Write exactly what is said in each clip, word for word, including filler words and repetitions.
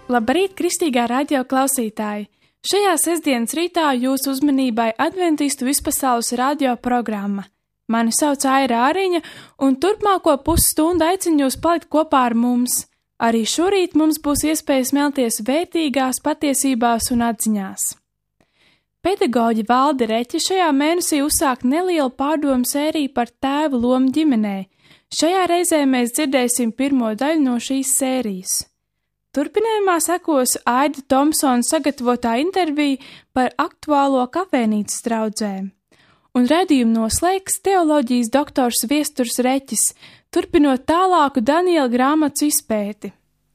Labrīt, kristīgā radio klausītāji! Šajā sestdienas rītā jūsu uzmanībai Adventistu vispasaules radio programma. Mani sauc Aira Āriņa, un turpmāko pusstundu aicinu jūs palikt kopā ar mums. Arī šorīt mums būs iespēja smelties vērtīgās patiesībās un atziņās. Pedagoģi Valde Reķe šajā mēnesī uzsāk nelielu pārdomu sēriju par tēvu lomu ģimenē. Šajā reizē mēs dzirdēsim pirmo daļu no šīs sērijas. Turpinājumā sekos Aida Tomsona sagatavotā intervija par aktuālo kafejnīcas draudzēm. Un redzējumu noslēgs teoloģijas doktors Viesturs Reķis, turpinot tālāku Daniela grāmatas izpēti.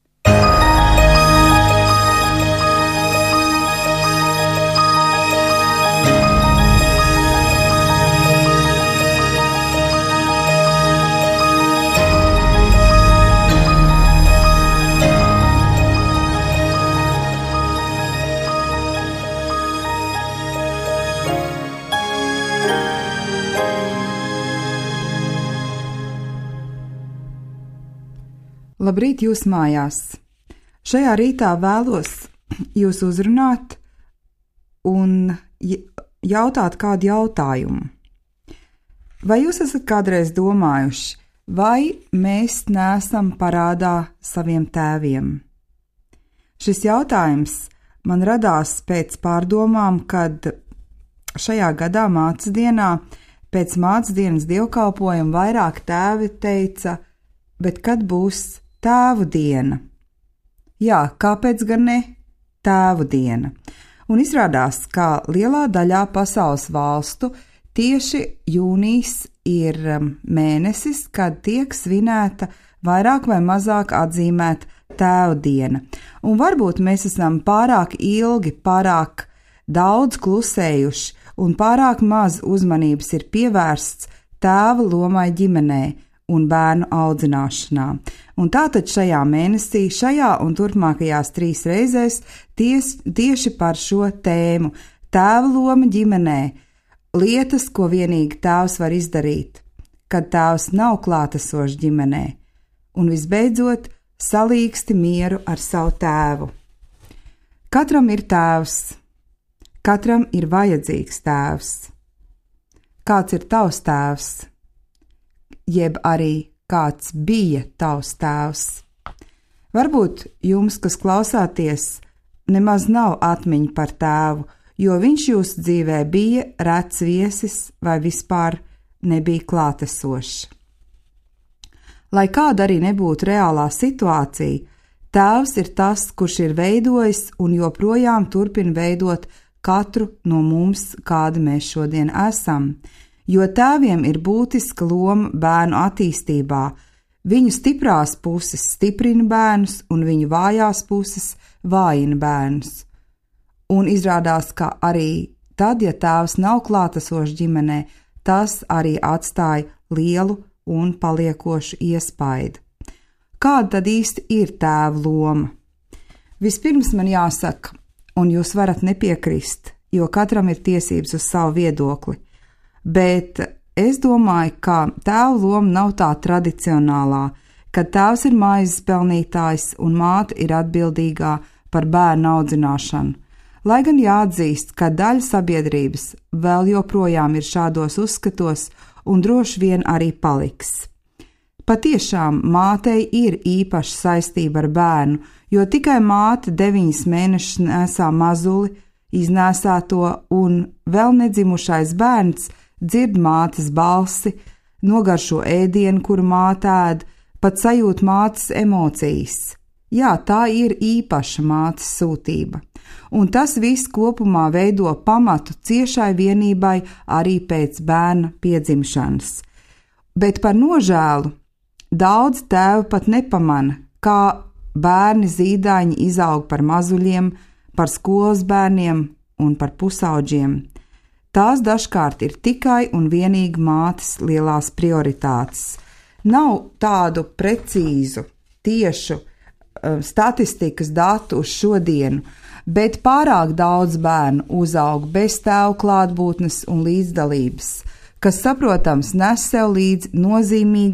Labrīt jūs mājās! Šajā rītā vēlos jūs uzrunāt un jautāt kādu jautājumu. Vai jūs esat kādreiz domājuši, vai mēs neesam parādā saviem tēviem? Šis jautājums man radās pēc pārdomām, kad šajā gadā mācdienā, pēc mācdienas dievkalpojuma vairāk tēvi teica, bet kad būs Tēvu diena? Jā, kāpēc gan ne? Tēvu diena. Un izrādās, ka lielā daļā pasaules valstu tieši jūnijas ir mēnesis, kad tiek svinēta vairāk vai mazāk atzīmēta Tēvu diena. Un varbūt mēs esam pārāk ilgi, pārāk daudz klusējuši un pārāk maz uzmanības ir pievērsts tēva lomai ģimenē un bērnu audzināšanā. Un tātad šajā mēnesī, šajā un turpmākajās trīs reizēs ties, tieši par šo tēmu – tēva loma ģimenē, lietas, ko vienīgi tēvs var izdarīt, kad tēvs nav klātesošs ģimenē, un visbeidzot salīgsti mieru ar savu tēvu. Katram ir tēvs, katram ir vajadzīgs tēvs. Kāds ir tavs tēvs? Jeb arī kāds bija tavs tēvs. Varbūt jums, kas klausāties, nemaz nav atmiņa par tēvu, jo viņš jūsu dzīvē bija rets viesis vai vispār nebija klātesošs. Lai kāda arī nebūtu reālā situācija, tēvs ir tas, kurš ir veidojis un joprojām turpina veidot katru no mums, kādi mēs šodien esam. Jo tēviem ir būtiska loma bērnu attīstībā. Viņu stiprās puses stiprina bērnus un viņu vājās puses vājina bērnus. Un izrādās, ka arī tad, ja tēvs nav klātesošs ģimenē, tas arī atstāja lielu un paliekošu iespaidu. Kāda tad īsti ir tēva loma? Vispirms man jāsaka, un jūs varat nepiekrist, jo katram ir tiesības uz savu viedokli. Bet es domāju, ka tēva loma nav tā tradicionālā, kad tēvs ir maizes pelnītājs un māte ir atbildīgā par bērnu audzināšanu. Lai gan jāatzīst, ka daļa sabiedrības vēl joprojām ir šādos uzskatos un droši vien arī paliks. Patiešām mātei ir īpaša saistība ar bērnu, jo tikai māte deviņus mēnešus nesā mazuli, iznēsā to un vēl nedzimušais bērns dzird mātes balsi, nogaršo ēdienu, kuru māte ēd, pat sajūt mātes emocijas. Jā, tā ir īpaša mātes sūtība. Un tas viss kopumā veido pamatu ciešai vienībai arī pēc bērna piedzimšanas. Bet par nožēlu daudz tēvu pat nepamana, kā bērni zīdaiņi izaug par mazuļiem, par skolas bērniem un par pusauģiem. Tās dažkārt ir tikai un vienīgi mātes lielās prioritātes. Nav tādu precīzu, tiešu uh, statistikas datu uz šodienu, bet pārāk daudz bērnu uzaug bez tēva klātbūtnes un līdzdalības, kas, saprotams, nes sev līdzi nozīmīgas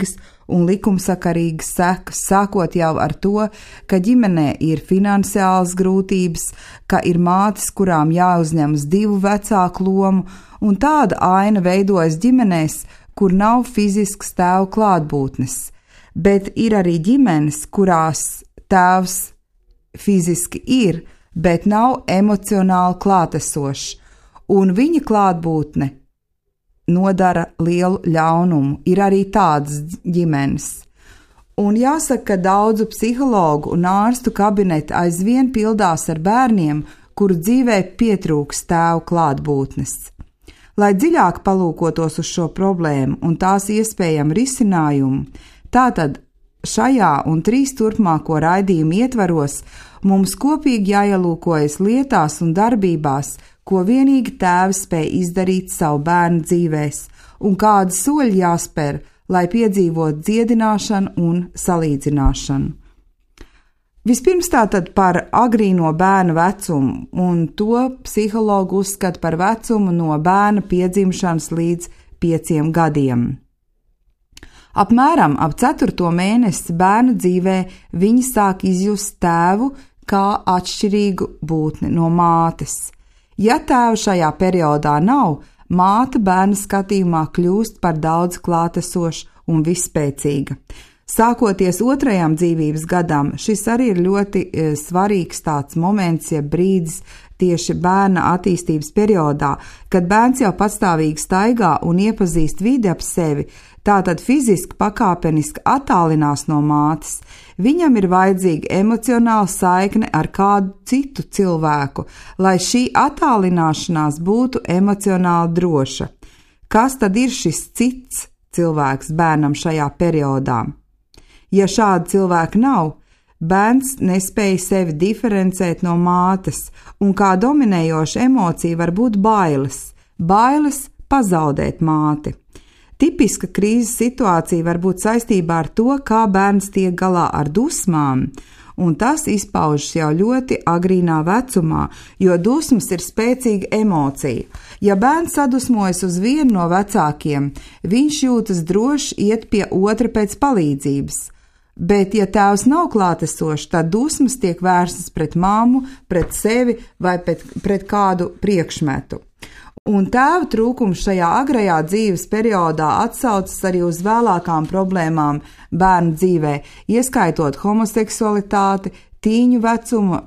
un likumsakarīgas sekas, sākot jau ar to, ka ģimenē ir finansiālas grūtības, ka ir mātes, kurām jāuzņemas divu vecāku lomu, un tāda aina veidojas ģimenēs, kur nav fizisks tēva klātbūtnes, bet ir arī ģimenes, kurās tēvs fiziski ir, bet nav emocionāli klātesošs, un viņa klātbūtne nodara lielu ļaunumu. Ir arī tādas ģimenes. Un jāsaka, ka daudzu psihologu un ārstu kabineti aizvien pildās ar bērniem, kuru dzīvē pietrūks tēvu klātbūtnes. Lai dziļāk palūkotos uz šo problēmu un tās iespējamu risinājumu, tātad šajā un trīs turpmāko raidījumu ietvaros mums kopīgi jāielūkojas lietās un darbībās, ko vienīgi tēvi spēj izdarīt savu bērnu dzīvēs, un kādi soļi jāspēr, lai piedzīvotu dziedināšanu un salīdzināšanu. Vispirms tātad par agrīno bērnu vecumu, un to psihologi uzskata par vecumu no bērna piedzimšanas līdz pieciem gadiem. Apmēram ap ceturto mēnesi bērnu dzīvē viņi sāk izjust tēvu kā atšķirīgu būtni no mātes. Ja tēva šajā periodā nav, māte bērna skatījumā kļūst par daudz klātesoša un visspēcīga. Sākoties otrajam dzīvības gadam, šis arī ir ļoti e, svarīgs tāds moments, ja brīdis tieši bērna attīstības periodā, kad bērns jau patstāvīgi staigā un iepazīst vidi ap sevi, tātad fiziski pakāpeniski attālinās no mātes. Viņam ir vajadzīga emocionāla saikne ar kādu citu cilvēku, lai šī attālināšanās būtu emocionāli droša. Kas tad ir šis cits cilvēks bērnam šajā periodā? Ja šāda cilvēka nav, bērns nespēja sevi diferencēt no mātes, un kā dominējoša emocija var būt bailes, bailes pazaudēt māti. Tipiska krīzes situācija var būt saistībā ar to, kā bērns tiek galā ar dusmām, un tas izpaužas jau ļoti agrīnā vecumā, jo dusmas ir spēcīga emocija. Ja bērns sadusmojas uz vienu no vecākiem, viņš jūtas droši iet pie otra pēc palīdzības. Bet, ja tēvs nav klātesošs, tad dusmas tiek vērstas pret māmu, pret sevi vai pret, pret kādu priekšmetu. Un tēva trūkums šajā agrajā dzīves periodā atsaucas arī uz vēlākām problēmām bērnu dzīvē, ieskaitot homoseksualitāti, tīņu vecumu,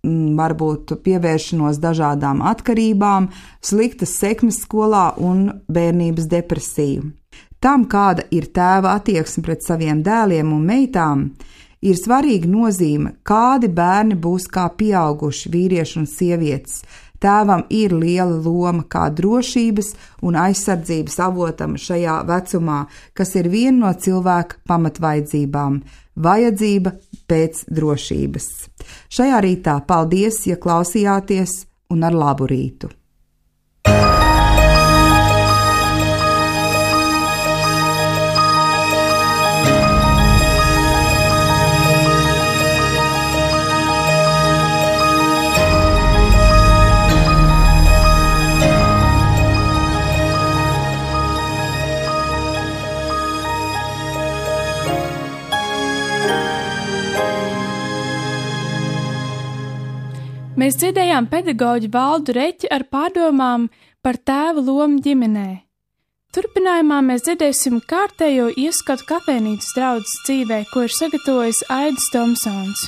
varbūt pievēršanos dažādām atkarībām, sliktas sekmes skolā un bērnības depresiju. Tam, kāda ir tēva attieksme pret saviem dēliem un meitām, ir svarīga nozīme, kādi bērni būs kā pieauguši vīrieši un sievietes. Tēvam ir liela loma kā drošības un aizsardzības avotam šajā vecumā, kas ir viena no cilvēka pamatvajadzībām – vajadzība pēc drošības. Šajā rītā paldies, ja klausījāties, un ar labu rītu! Mēs dzirdējām pedagoģu Valdu Reķi ar pārdomām par tēva lomu ģimenē. Turpinājumā mēs dzirdēsim kārtējo ieskatu kafejnīcas draudzes dzīvē, ko ir sagatavojis Aidis Tomsons.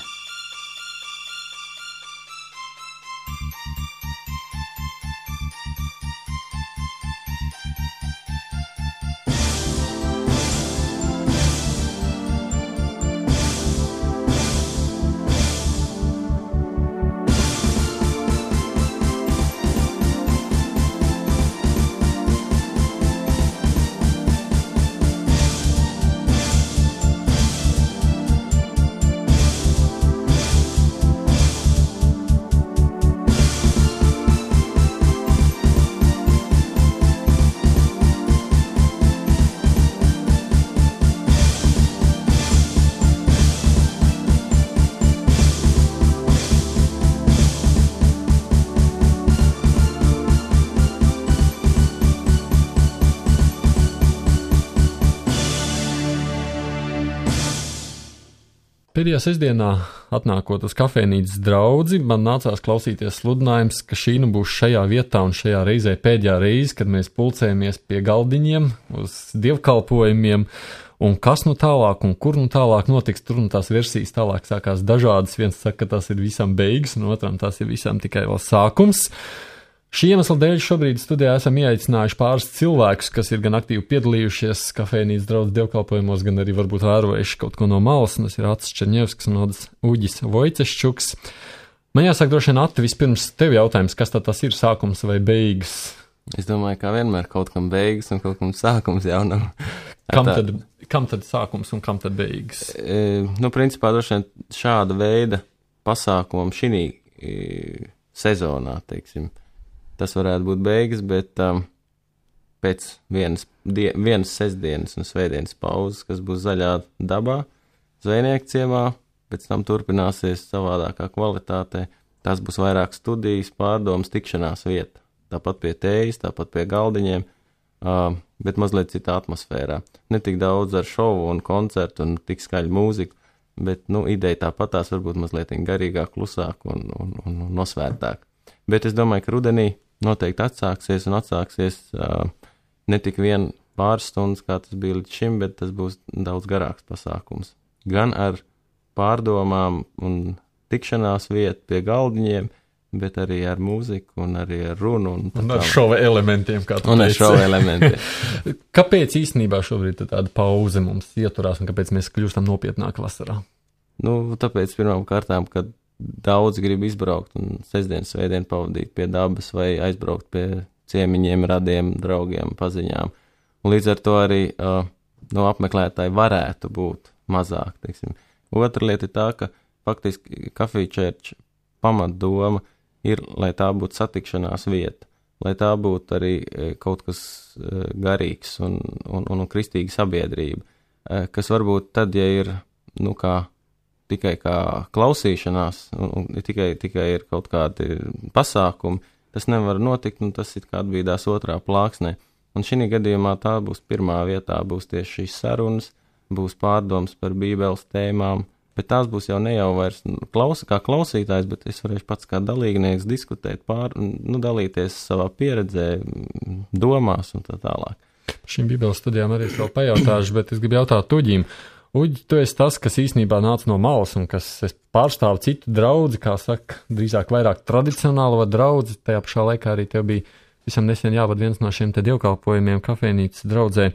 Šajā sestdienā, atnākot uz kafejnīcas draudzi, man nācās klausīties sludinājums, ka šī nu būs šajā vietā un šajā reizē pēdējā reize, kad mēs pulcējamies pie galdiņiem uz dievkalpojumiem, un kas nu tālāk un kur nu tālāk notiks, tur un tās versijas tālāk sākās dažādas. Viens saka, ka tas ir visam beigas, un otram tas ir visam tikai vēl sākums. Šī iemesla dēļ šobrīd studijā esam ieaicinājuši pāris cilvēkus, kas ir gan aktīvi piedalījušies kafejnīcas draudzes dievkalpojumos, gan arī varbūt vērojuši kaut ko no malas, un tas ir Acis Černievskis un Uģis Vojceščuks. Man jāsaka, droši vien, Ati, vispirms tev jautājums, kas tad tas ir, sākums vai beigas? Es domāju, kā vienmēr kaut kam beigas un kaut kam sākums jau nav. Kam tad, kam tad sākums un kam tad beigas? E, nu, principā, droši vien šāda veida pasākumam šī e, sezonā, teiksim, tas varētu būt beigas, bet um, pēc vienas, die, vienas sestdienas un svētdienas pauzes, kas būs zaļā dabā, zvejnieku ciemā, pēc tam turpināsies savādākā kvalitātē. Tas būs vairāk studijas, pārdomas, tikšanās vieta. Tāpat pie tējas, tāpat pie galdiņiem, uh, bet mazliet citā atmosfērā. Ne tik daudz ar šovu un koncertu un tik skaļu mūziku, bet, nu, ideja tāpat tās varbūt mazliet garīgāk, klusāk un, un, un, un nosvērtāk. Bet es domāju, ka rudenī noteikti atsāksies un atsāksies uh, ne tik vien pāris stundas, kā tas bija līdz šim, bet tas būs daudz garāks pasākums. Gan ar pārdomām un tikšanās vietu pie galdiņiem, bet arī ar mūziku un arī ar runu. Un, un ar šova elementiem, kā tu un teici. Un ar šova elementiem. Kāpēc īstenībā šobrīd tāda pauze mums ieturās un kāpēc mēs kļūstam nopietnāk vasarā? Nu, tāpēc pirmām kārtām, kad daudz grib izbraukt un sestdien, svētdien pavadīt pie dabas vai aizbraukt pie ciemiņiem, radiem, draugiem, paziņām. Un līdz ar to arī uh, no apmeklētāji varētu būt mazāk, teiksim. Otra lieta ir tā, ka faktiski Coffee Church pamatdoma ir, lai tā būtu satikšanās vieta, lai tā būtu arī kaut kas uh, garīgs un, un, un, un kristīga sabiedrība, uh, kas varbūt tad, ja ir, nu kā, tikai kā klausīšanās, un, un tikai, tikai ir kaut kādi pasākumi, tas nevar notikt, un tas ir kā atbīdās otrā plāksnē. Un šī gadījumā tā būs pirmā vietā, būs tieši šīs sarunas, būs pārdomas par bībeles tēmām, bet tās būs jau ne jau vairs klausa, kā klausītājs, bet es varēšu pats kā dalībnieks diskutēt, pār, nu, dalīties savā pieredzē, domās un tā tālāk. Šīm bībeles studijām arī es vēl pajautāšu, bet es gribu jautāt Uģim. Uģi, tu esi tas, kas īstenībā nāca no malas un kas pārstāv citu draudzi, kā saka, drīzāk vairāk tradicionālo draudzi, tajā pašā laikā arī tev bija visam nesen jāvad viens no šiem te dievkalpojumiem kafejnīcas draudzē.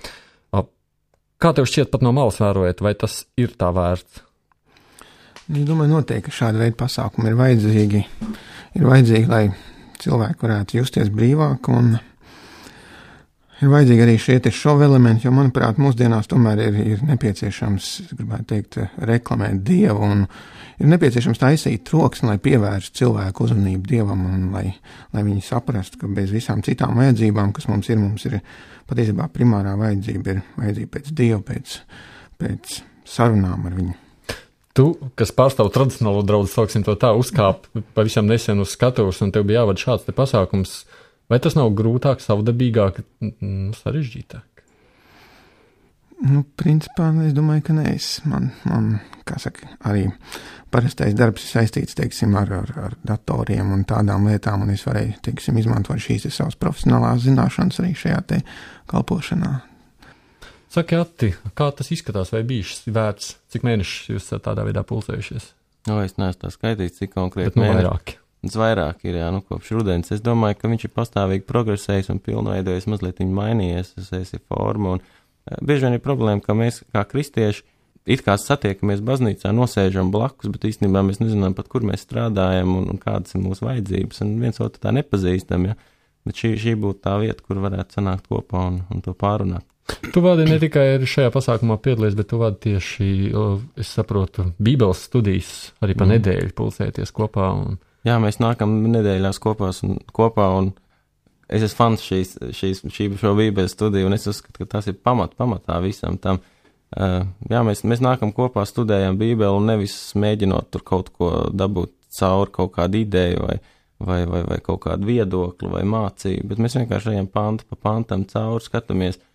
Kā tev šķiet pat no malas vērojot, vai tas ir tā vērts? Es domāju, noteikti, ka šāda veida pasākumi ir vajadzīgi. Ir vajadzīgi, lai cilvēki varētu justies brīvāk un ir vajadzīgi arī šie te šovu elementi, jo, manuprāt, mūsdienās tomēr ir, ir nepieciešams, gribētu teikt, reklamēt Dievu un ir nepieciešams taisīt troksni, lai pievērstu cilvēku uzmanību Dievam un lai, lai viņi saprastu, ka bez visām citām vajadzībām, kas mums ir, mums ir patiesībā primārā vajadzība, ir vajadzība pēc Dieva, pēc, pēc sarunām ar viņu. Tu, kas pārstāv tradicionālo draudzi, sauksim to tā, uzkāp pavisam nesen uz skatuves un tev bija jāvada šāds te pasākums. Vai tas nav grūtāk, savdabīgāk, sarežģītāk? Nu, principā, es domāju, ka nē, es, man, man, kā saka, arī parastais darbs ir saistīts, teiksim, ar, ar, ar datoriem un tādām lietām, un es varēju, teiksim, izmantot šīs te savas profesionālās zināšanas arī šajā te kalpošanā. Saki, Ati, kā tas izskatās, vai bija šis vērts, cik mēnešus jūs tādā veidā pulcējušies? No, es neesmu tā skaitījis, cik konkrēti Bet nu mēneši. vairāki. Tas vairāk ir, jā, nu, kopš rudens. Es domāju, ka viņš ir pastāvīgi progresējis un pilnveidojies, mazliet viņa mainījies, tas ir forma, un uh, bieži vien ir problēma, ka mēs, kā kristieši, it kā satiekamies baznīcā, nosēžam blakus, bet īstenībā mēs nezinām pat, kur mēs strādājam un, un kādas ir mūsu vajadzības, un viens otru tā nepazīstam, ja, bet šī, šī būtu tā vieta, kur varētu sanākt kopā un, un to pārunāt. Tu vadi ne tikai šajā pasākumā piedalies, bet tu vadi tieši, es saprotu, bībeles studijas arī pa mm. nedēļu pulcēties kopā un Jā, mēs nākam nedēļās kopās un, kopā, un es esmu fans šīs, šīs, šī šo bībeles studiju, un es uzskatu, ka tas ir pamat, pamatā visam tam. Uh, jā, mēs, mēs nākam kopā, studējam bībeli, un nevis mēģinot tur kaut ko dabūt cauri kaut kādu ideju vai, vai, vai, vai kaut kādu viedokli vai mācību, bet mēs vienkārši ejam pantu pa pantam cauri, skatāmies.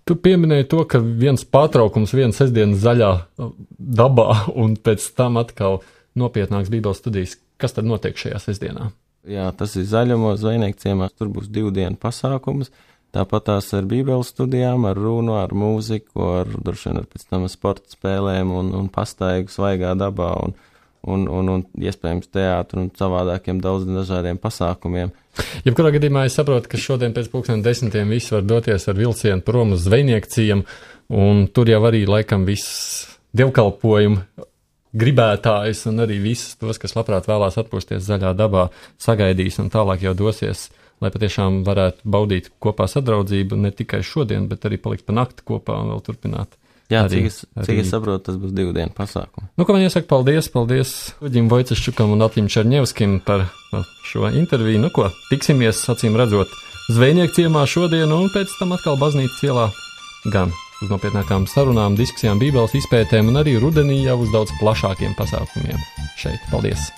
Tu pieminēji to, ka viens pārtraukums, viena sestdiena zaļā dabā, un pēc tam atkal nopietnāks Bībeles studijas. Kas tad notiek šajā sestdienā? Jā, tas ir Zaļumos Zvejnieku ciemā. Tur būs divu dienu pasākums. Tāpat tās ar Bībeles studijām, ar runu, ar mūziku, ar droši vien ar pēc tam sporta spēlēm un, un pastaigu svaigā dabā un, un, un, un iespējams teātru un savādākiem daudz dažādiem pasākumiem. Jebkurā gadījumā es saprotu, ka šodien pēc pulksten desmitiem visi var doties ar vilcienu prom uz Zvejnieku ciemu, un tur jau arī laikam viss dievkalpojumu gribētājs un arī visus tos, kas labprāt vēlās atpūsties zaļā dabā, sagaidīs un tālāk jau dosies, lai patiešām varētu baudīt kopā sadraudzību ne tikai šodien, bet arī palikt pa nakti kopā un vēl turpināt. Jā, arī, cik es, arī... cik es saprotu, tas būs divu dienu pasākumu. Nu, ko man iesaka, paldies, paldies Uģim Vojceščukam un Atlim Čerņevskim par šo interviju. Nu, ko, tiksimies, acīm redzot, Zvejnieku ciemā šodien un pēc tam atkal baznīcas ielā gan uz nopietnākām sarunām, diskusijām, Bībeles izpētēm un arī rudenī jau uz daudz plašākiem pasākumiem šeit. Paldies!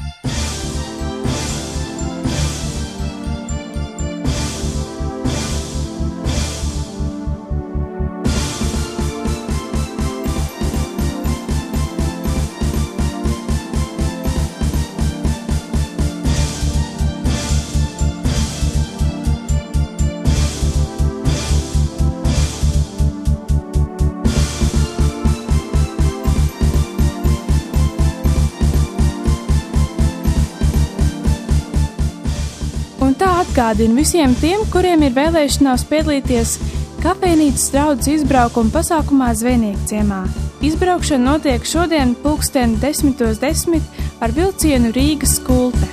Atgādinu visiem tiem, kuriem ir vēlēšanās piedalīties kafejnīcas draudzes izbraukuma pasākumā Zvejnieku ciemā. Izbraukšana notiek šodien pulksten desmitos desmit ar vilcienu Rīgas Skulte.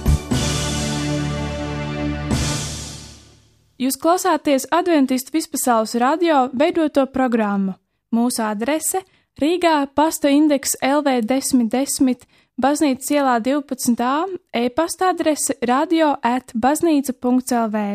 Jūs klausāties Adventistu vispasaules radio veidoto programmu. Mūsu adrese Rīgā pasta indeks L V desmit desmit, Baznīcas ielā divpadsmit A, e-pasta adrese radio at baznīca punkts L V.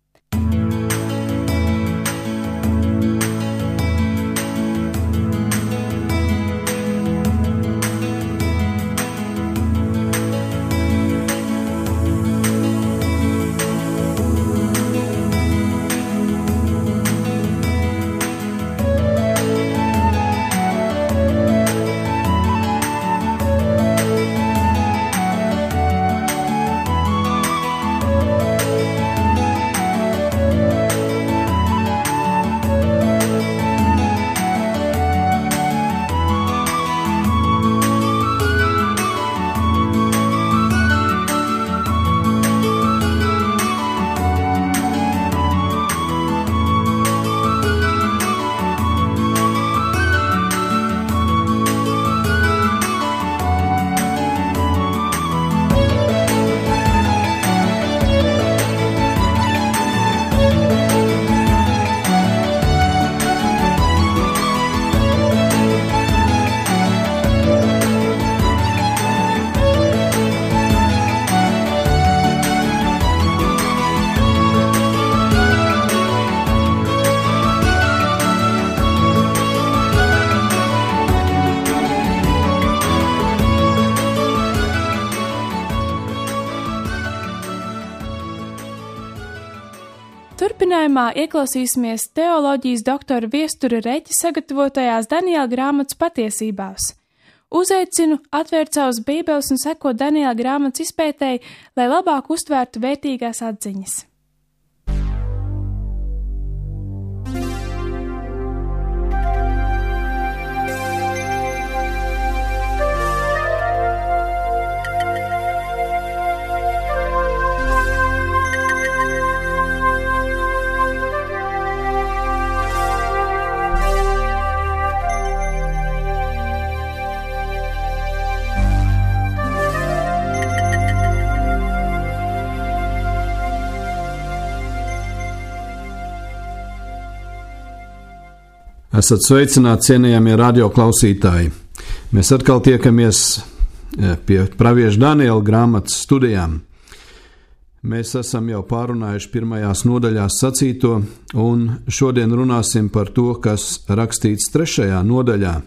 Turpinājumā ieklausīsimies teoloģijas doktora Viestura Reķa sagatavotajās Daniela grāmatas patiesībās. Uzaicinu atvērt savus bībeles un sekot Daniela grāmatas izpētēji, lai labāk uztvērtu vērtīgās atziņas. Esat sveicināti, cienījamie radioklausītāji. Mēs atkal tiekamies pie pravieša Daniela grāmatas studijām. Mēs esam jau pārunājuši pirmajās nodaļās sacīto, un šodien runāsim par to, kas rakstīts trešajā nodaļā.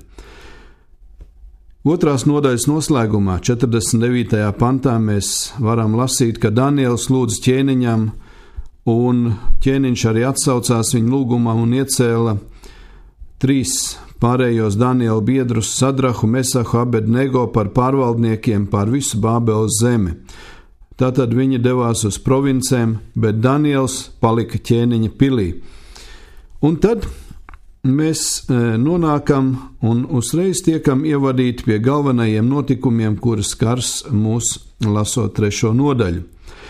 Otrās nodaļas noslēgumā, četrdesmit devītajā pantā, mēs varam lasīt, ka Daniels lūdz ķēniņam, un ķēniņš arī atsaucās viņa lūgumam un iecēla trīs pārējos Daniela biedrus Sadrahu, Mesahu, Abednego par pārvaldniekiem pār visu Bābeles zemi. Tātad viņi devās uz provincēm, bet Daniels palika ķēniņa pilī. Un tad mēs nonākam un uzreiz tiekam ievadīti pie galvenajiem notikumiem, kuras skars mūs lasot trešo nodaļu.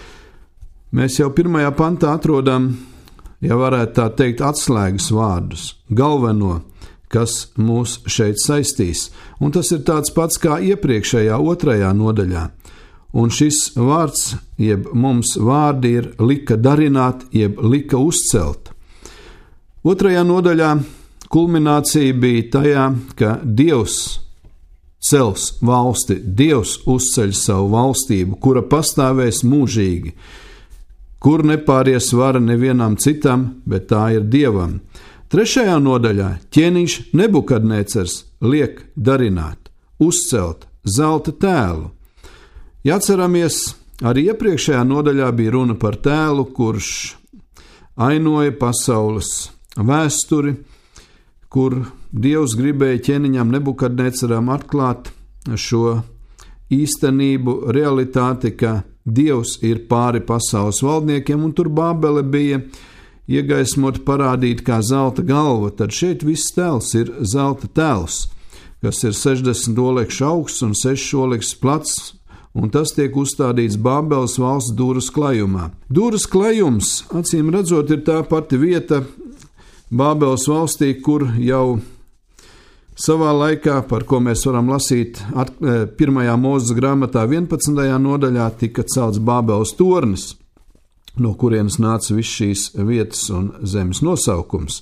Mēs jau pirmajā pantā atrodam, ja varētu tā teikt, atslēgas vārdus, galveno, kas mūs šeit saistīs, un tas ir tāds pats kā iepriekšējā otrajā nodaļā. Un šis vārds, jeb mums vārdi ir lika darināt, jeb lika uzcelt. Otrajā nodaļā kulminācija bija tajā, ka Dievs cels valsti, Dievs uzceļ savu valstību, kura pastāvēs mūžīgi, kur nepāries vara nevienam citam, bet tā ir Dievam. Trešajā nodaļā ķēniņš Nebukadnecars liek darināt, uzcelt zelta tēlu. Ja atceramies, arī iepriekšējā nodaļā bija runa par tēlu, kurš ainoja pasaules vēsturi, kur Dievs gribēja ķēniņam Nebukadnecaram atklāt šo īstenību, realitāti, ka Dievs ir pāri pasaules valdniekiem, un tur Bābele bija iegaismot parādīt kā zelta galva, tad šeit viss tēls ir zelta tēls, kas ir sešdesmit olekšu augsts un sešas olekšas plats, un tas tiek uzstādīts Bābeles valsts Dūras klajumā. Dūras klajums, acīm redzot, ir tā pati vieta Bābeles valstī, kur jau savā laikā, par ko mēs varam lasīt at, pirmajā Mūzes grāmatā vienpadsmitajā nodaļā, tika celts Bābeles tornis, no kurienes nāca viss šīs vietas un zemes nosaukums.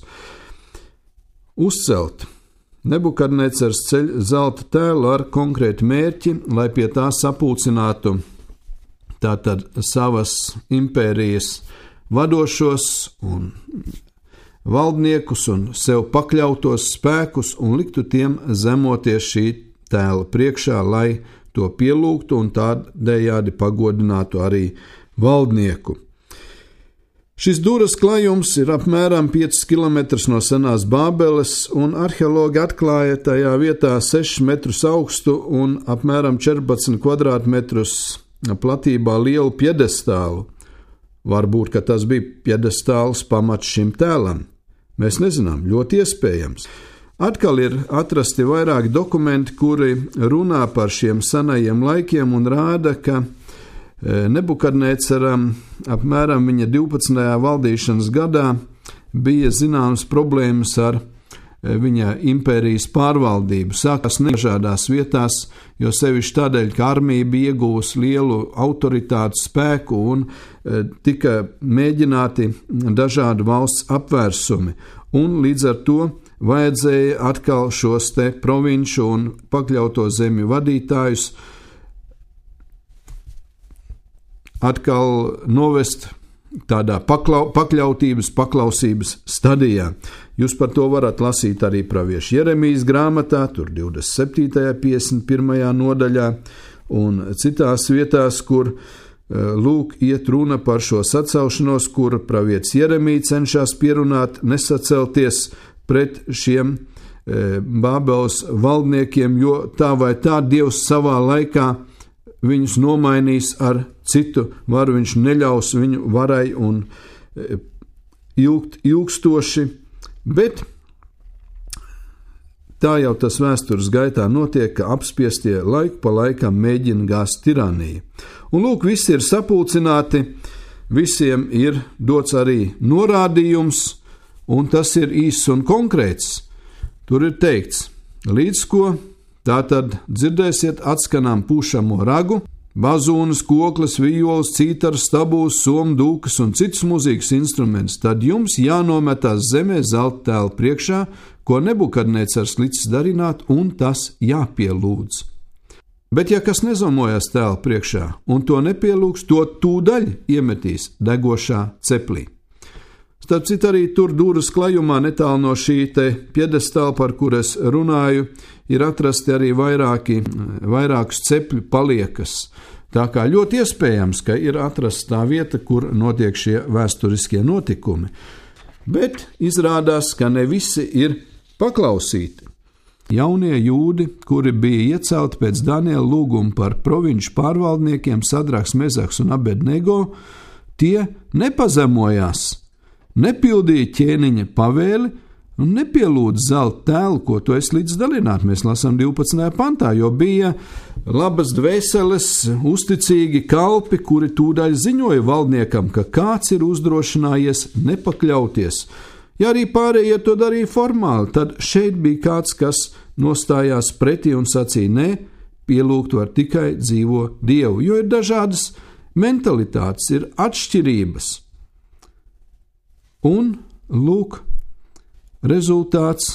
Uzcelt. Nebukadnecars ceļ zelta tēlu ar konkrētu mērķi, lai pie tā sapulcinātu tātad savas impērijas vadošos un valdniekus un sev pakļautos spēkus un liktu tiem zemoties šī tēla priekšā, lai to pielūgtu un tādējādi pagodinātu arī valdnieku. Šis Dūras klajums ir apmēram piecus kilometrus no senās Bābeles, un arheologi atklāja tajā vietā sešus metrus augstu un apmēram četrpadsmit kvadrātmetrus platībā lielu pjedestālu. Varbūt, ka tas bija pjedestāls pamats šim tēlam. Mēs nezinām, ļoti iespējams. Atkal ir atrasti vairāki dokumenti, kuri runā par šiem senajiem laikiem un rāda, ka Nebukadnecaram apmēram viņa divpadsmitajā valdīšanas gadā bija zināmas problēmas ar viņa impērijas pārvaldību. Sākās nedažādās vietās, jo sevišķi tādēļ, ka armija bija ieguvusi lielu autoritātu spēku un tika mēģināti dažādi valsts apvērsumi. Un līdz ar to vajadzēja atkal šos te provinču un pakļauto zemju vadītājus atkal novest tādā paklau, pakļautības, paklausības stadijā. Jūs par to varat lasīt arī pravieša Jeremijas grāmatā, tur divdesmit septītajā, piecdesmit pirmajā nodaļā un citās vietās, kur lūk iet runa par šo sacelšanos, kur pravietis Jeremija cenšas pierunāt nesacelties pret šiem Bābeles valdniekiem, jo tā vai tā Dievs savā laikā viņus nomainīs ar citu varu, viņš neļaus viņu varai un ilgt, ilgstoši, bet tā jau tas vēstures gaitā notiek, ka apspiestie laiku pa laikam mēģina gāzt tiraniju. Un lūk, visi ir sapulcināti, visiem ir dots arī norādījums, un tas ir īss un konkrēts. Tur ir teikts, līdz ko tātad dzirdēsiet atskanām pūšamo ragu, bazūnas, koklas, vijoles, cītaras, stabūs, somu, dūkas un citus mūzikas instrumentus, tad jums jānometās zemē zelta tēla priekšā, ko Nebukadnecars licis darināt, un tas jāpielūdz. Bet ja kas nezamojas tēla priekšā un to nepielūgs, to tūdaļ iemetīs degošā ceplī. Starp citu, arī tur Dūras klajumā netālu no šī te pjedestāla, par kur es runāju, ir atrasti arī vairāki, vairākas cepļu paliekas. Tā kā ļoti iespējams, ka ir atrasta tā vieta, kur notiek šie vēsturiskie notikumi. Bet izrādās, ka ne visi ir paklausīt. Jaunie jūdi, kuri bija iecelti pēc Daniela lūguma par provinču pārvaldniekiem Sadraks, Mezaks un Abednego, tie nepazemojās, nepildīja ķēniņa pavēli un nepielūdza zelta tēlu, ko tu esi līdz dalināt. Mēs lasām divpadsmitajā pantā, jo bija labas dvēseles, uzticīgi kalpi, kuri tūdaļ ziņoja valdniekam, ka kāds ir uzdrošinājies nepakļauties. Ja arī pārējie to darīja formāli, tad šeit bija kāds, kas nostājās pretī un sacīja, nē, pielūgt var tikai dzīvo Dievu, jo ir dažādas mentalitātes, ir atšķirības. Un, lūk, rezultāts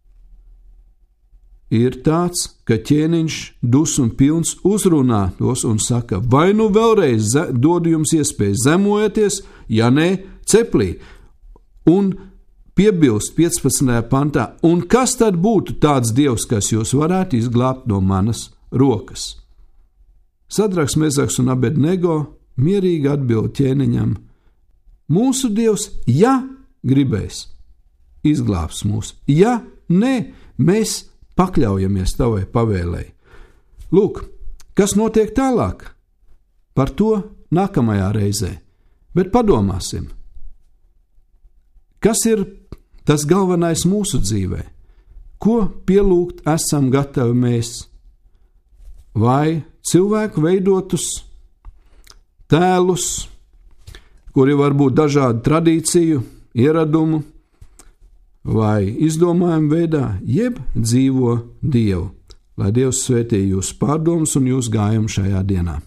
ir tāds, ka ķēniņš dus un pilns uzrunā tos un saka, vai nu vēlreiz dodu jums iespēju zemojieties, ja nē, ceplī. Un piebilst piecpadsmitajā pantā, un kas tad būtu tāds dievs, kas jūs varētu izglābt no manas rokas? Sadraks, Mezaks un Abednego mierīgi atbild ķēniņam, mūsu dievs, ja gribēs, izglābs mūs, ja nē, mēs pakļaujamies tavai pavēlei. Lūk, kas notiek tālāk? Par to nākamajā reizē, bet padomāsim. Kas ir tas galvenais mūsu dzīvē? Ko pielūgt esam gatavi mēs? Vai cilvēku veidotus tēlus, kuri var būt dažādu tradīciju, ieradumu vai izdomājumu veidā, jeb dzīvo Dievu? Lai Dievs svētī jūsu pārdomas un jūsu gājumu šajā dienā.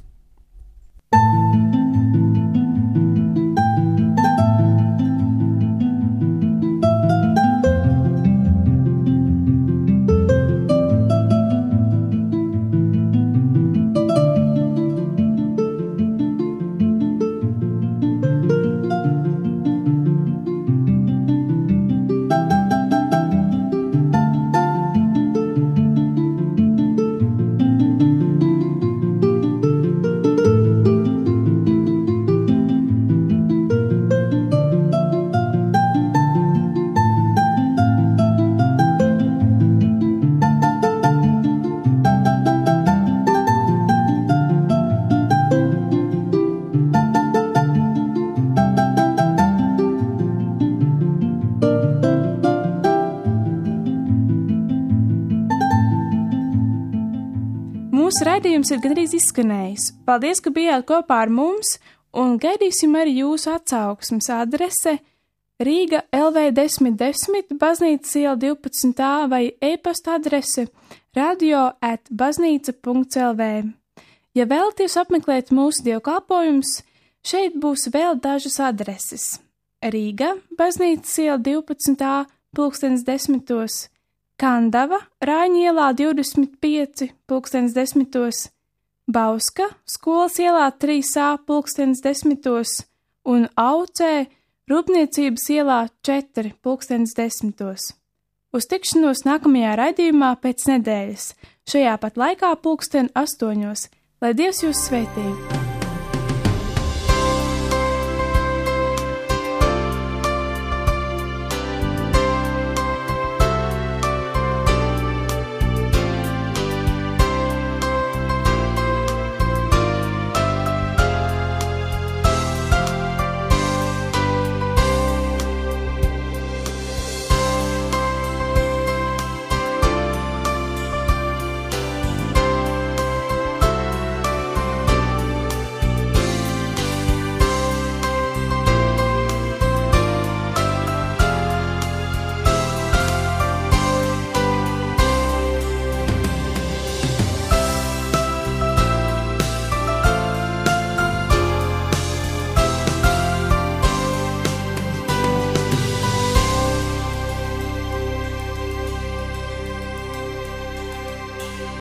Mūsu raidījums ir gandrīz izskanējis. Paldies, ka bijāt kopā ar mums, un gaidīsim arī jūsu atsauksmes adrese Rīga L V desmit desmit, Baznīcas iela divpadsmit A vai e-pasta adrese radio at baznīca punkts l v. Ja vēlaties apmeklēt mūsu dievkalpojumus, šeit būs vēl dažas adreses. Rīga, Baznīcas iela divpadsmit A, pulkstens desmitos, Kandava, Rāņu ielā divdesmit pieci, pulkstens desmitos, Bauska, Skolas ielā trīs A, pulkstens desmitos un Aucē, Rūpniecības ielā četri, pulkstens desmitos. Uz tikšanos nākamajā raidījumā pēc nedēļas, šajā pat laikā pulksten astoņos, lai Dievs jūs svētī!